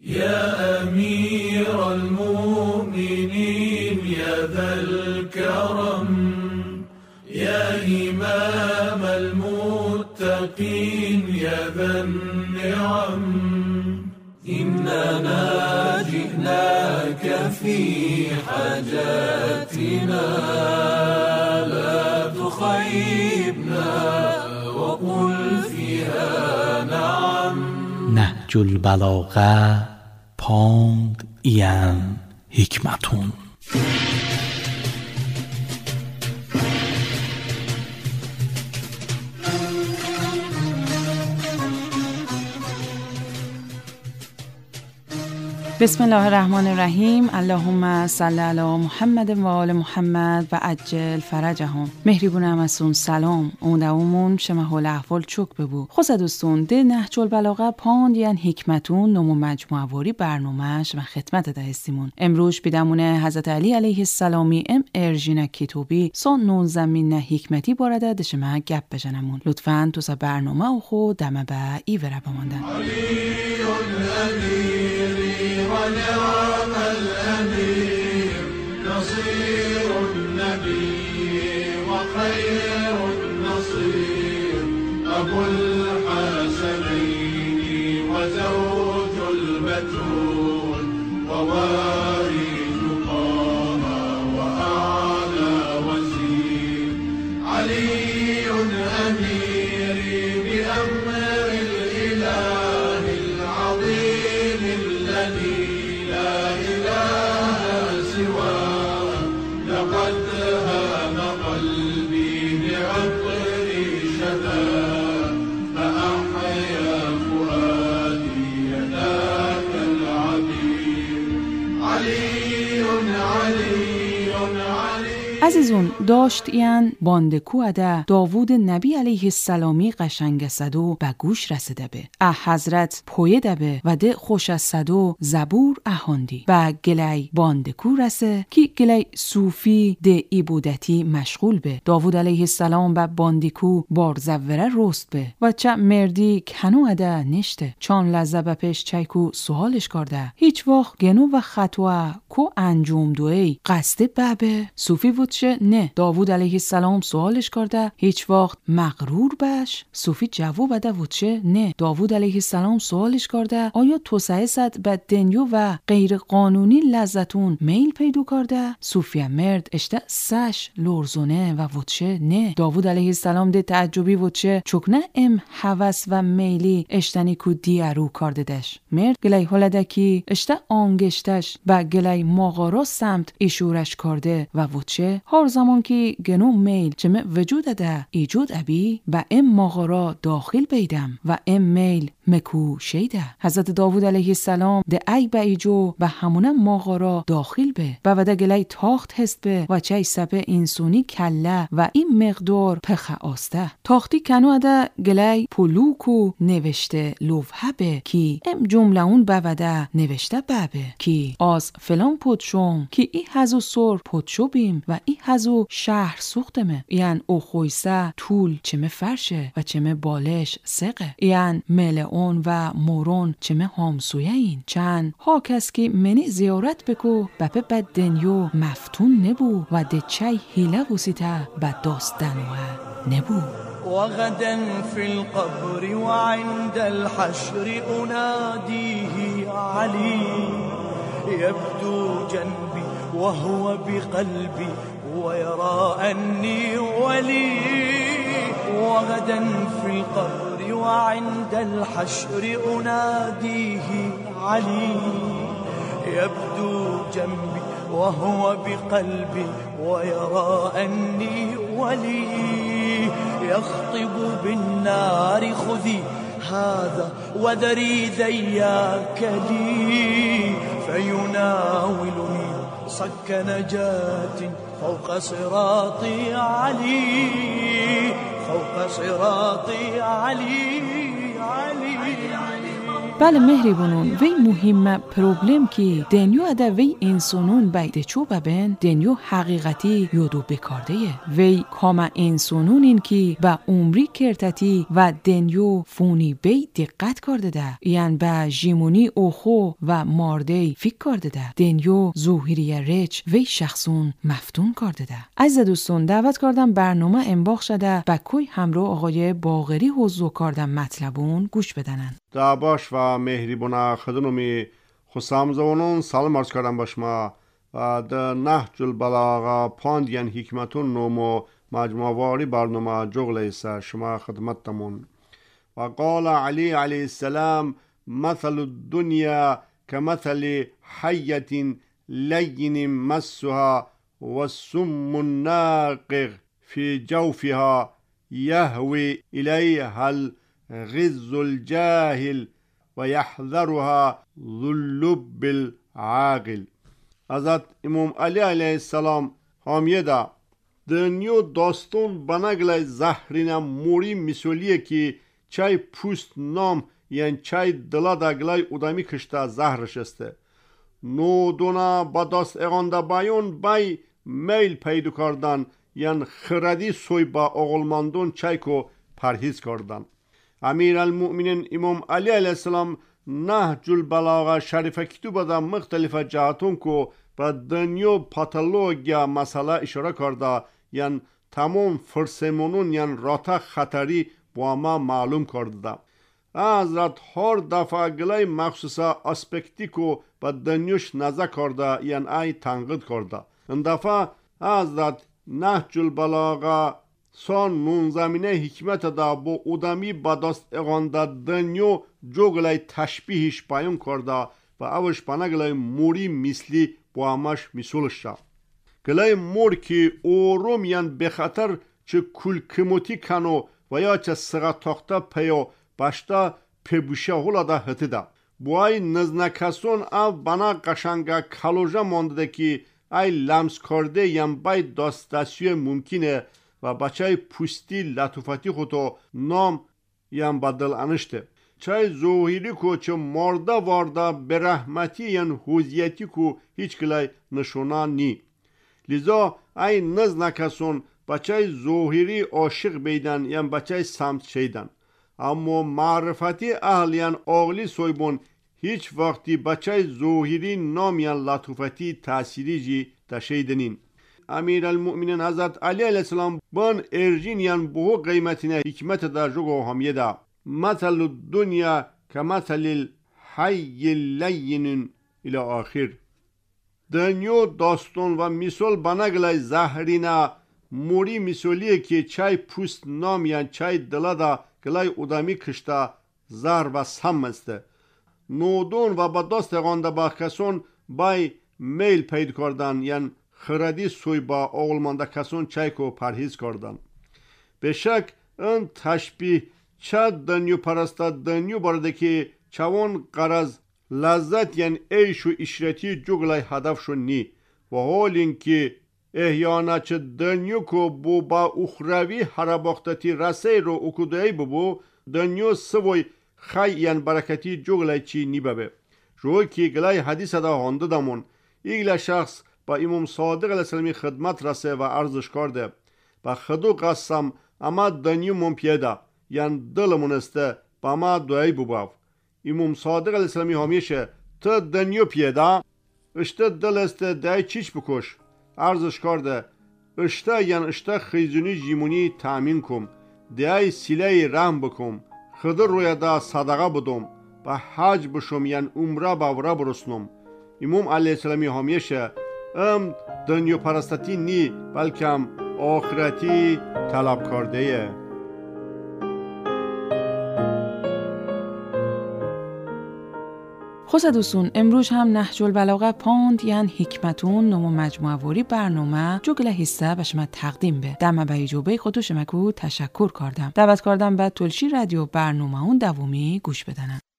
يا أمير المؤمنين يا ذا الكرم يا إمام المتقين يا ذا النعم إننا جئناك في حاجاتنا لا تخيبنا وقل فيها نعم. نهج البلاغه پاند این حکمتون. بسم الله الرحمن الرحیم. اللهم صل علی محمد و آل محمد و عجل فرجهم. مهریبون همسون سلام. اونمون شما حال احوال چوک ببو. خوزه دوستون ده نهج البلاغه پاند یعن حکمتون نمو مجموعه واری برنامهش و خدمت ده هستیمون. امروز بیدمونه حضرت علی علیه السلامی ارژین کتوبی سون 19 نه حکمتی بارده دشمه گپ بجنمون. لطفاً تو سا برنامه و خود دمه به ایوره بماندن. ونعم الأمير نصير النبي وخير النصير أبو الحسنين وزوج البتول ووارث طه وأعلى وزير علي أميري بأمر الإله العظيم الذي لا إله سواه لقد هام قلبي بعطر شذاه فأحيا فؤادي ذاك العبير علي علي علي. عزیزون داشت این باندکو اده داوود نبی علیه السلامی قشنگ صدو به گوش رسیده به حضرت پویده به و ده خوش از صدو زبور اهاندی و گلی باندکو رسه که گلی صوفی ده عبودتی مشغول به داوود علیه السلام به باندکو بارزوره رست به و چه مردی کنو اده نشته چان لزه به پیش چایکو سوالش کرده هیچ وقت گنو و خطوه کو انجام دوی قصد بابه صوفی بود نه. داوود علیه السلام سوالش کرده هیچ وقت مغرور بش؟ صوفی جواب بده وچه نه. داوود علیه السلام سوالش کرده آیا توسعه صد به دنیو و غیر قانونی لذتون میل پیدا کرده؟ صوفی مرد اشته سش لرزونه و وچه نه. داوود علیه السلام ده تعجبی وچه چکنه هوس و میلی اشتنی کو دیارو کرده دش. مرد گلی حالده کی اشته آنگشتش با گلی ماغارا سمت ایشورش کرده و وچه هر زمان که گنو میل چمه وجود ده ایجود ابی و ام ماغارا داخل بیدم و ام میل مکو شیده. حضرت داوود علیه السلام ده ای با ایجو و همونه ماغارا داخل به و وده گلی تاخت هست به و چای سپه انسونی کله و این مقدار پخه آسته. تاختی کنو ده گلی پلوکو نوشته لوفه به کی ام جمله اون بوده نوشته بابه کی آز فلان پدشم کی ای هزو سر پدشو بیم و ای هزو شهر سوختمه یعن او خویسه طول چمه فرشه و چمه بالش سقه یعن ملعون و مورون چمه همسویه این چند ها کس که منی زیارت بکو بپه بد دنیو مفتون نبو و ده چای هیله گوسیته بد داستنوه نبو. وغدا في القبر وعند الحشر أناديه علي يبدو جنبي وهو بقلبي ويرى أني ولي. وغدا في القبر وعند الحشر أناديه علي يبدو جنبي وهو بقلبي ويرى أني ولي. يخطب بالنار خذي هذا وذري ذياك لي فيناولني صك نجاة فوق صراطي علي فوق صراطي علي علي. بله مهری بونون وی مهم پروبلم کی دنیو ادا وی انسانون بیده چو ببن دنیو حقیقتی یودو بکارده وی کاما انسانون این کی با عمری کرتتی و دنیو فونی بی دقت کرده ده یعن با جیمونی اوخو و مارده فکر کرده ده دنیو ظهوری رچ وی شخصون مفتون کرده ده. عزیز دوستان دعوت کردم برنامه انباخ شده با کوی همراه آقای باقری حضور کردم مطلبون گوش بدنن. دعواش و مهریبونه خدنومی خسام زوانون سلام عرض کردم باشما و در نهج البلاغه پاندین حکمتون نومو مجموعواری برنامه جغل ایسا شما خدمتتمون. و قال علی علیه السلام مثل الدنیا كمثل حية لين مسها والسم الناقغ في جوفها يهوي إليها الغز الجاهل ويحذرها ذو اللب العاقل. حضرت امام علی علیه السلام حامیده دنیو داستون بنگل زهرین موری مثالیه که چای پوست نام یعنی چای دلا دگلای ادامی کشته زهرش استه نو دونا با داست اغانده بایون بای میل پیدا کردن یعنی خردی سوی با اغلماندون چای کو پرهیز کردن. امیر المؤمنین امام علی علیه السلام نهج البلاغه شریفه کتوبه دا مختلف جهتون کو با دنیو پاتولوژیا مسئله اشاره کرده یعنی تمام فرسمونون یعنی راته خطری با ما معلوم کرده. حضرت هر دفعه گلای مخصوصا اسپکتی کو با دنیوش نظر کرده یعنی ای تنقید کرده. این دفعه حضرت نهج البلاغه سان نون زمینه حکمت دا با ادمی بدست اغانده دنیو جو گلای تشبیهش بیان کرده و اوش پنه گلای موری مثلی با همش مثولش شد. گلای مور که اوروم یعنی بخطر چه کل کموتی کنو و یا چه سغا تاخته پیو باشتا پبوشه هولا دا هتی دا. بوای نزنکسون او بنا قشنگا کالوژا مانده که ای لمس کرده یم بای داستاسیو ممکنه و بچه پوستی لطفتی خودو نام یم بدل انشته. چای زوهیری کو چه مرده وارده برحمتی ین حوزیتی کو هیچ کلای نشونا نی. لذا ای نزنکسون بچه زوهیری عاشق بیدن یم بچه سمت شیدن. اما معرفتی اهلیان آغلی سویبون هیچ وقتی بچه زوهیری نامیان لطفتی تأثیری جی تشیدنین. امیر المؤمنین حضرت علی علیه السلام بان ارجین یان بهو قیمتینه حکمت در جگو همیه دا مثل الدنیا که مثل الحی اللین الى آخر. دنیو داستون و مثال بنگلای زهرینه موری مثالیه که چای پوست نام یان چای دلا دا گلای ادامی کشته زهر و سم استه. نودون و با دست اغانده با کسون بای میل پید کردن یعنی خردی سوی با اغلمانده کسون چای کو پرهیز کردن. به شک این تشبیه چه دنیو پرسته دنیو برده که چوان قرض لذت یعنی ایش و اشرتی جگلای هدف شو نی و حال اینکه احیانا چه دنیو کو بو با اخروی حرباختتی رسه رو اکودهی ببو دنیو سوی خی یعنی برکتی جگلای چی نی ببه. روی که گلای حدیث دا هانده دامون ایگل شخص با امام صادق علیه السلامی خدمت رسه و عرضش کرده با خدو قسم اما دنیو من پیدا یعنی دلمون استه با ما دوی بباف. امام صادق علیه السلامی همیشه تا دنیو پیدا اشته دل استه دای چیچ بکش. عرضش کرده اشته یعنی اشته خیزونی جیمونی تامین کم دای سیله رحم بکم خدر روی دا صدقه بدم و حج بشم یعنی عمره باورا برسنم. امام علیه السلامی همیشه دنیا پرستتی نی بلکه آخرتی طلب کرده. خوش دوستون امروز هم نهج البلاغه پاند یعنی حکمتون نمو مجموعه واری برنامه جگل حصه به شما تقدیم به دم به ایجابه خودو شمکو تشکر کردم. دعوت کردم به تلشی رادیو برنامه اون دومی گوش بدنن.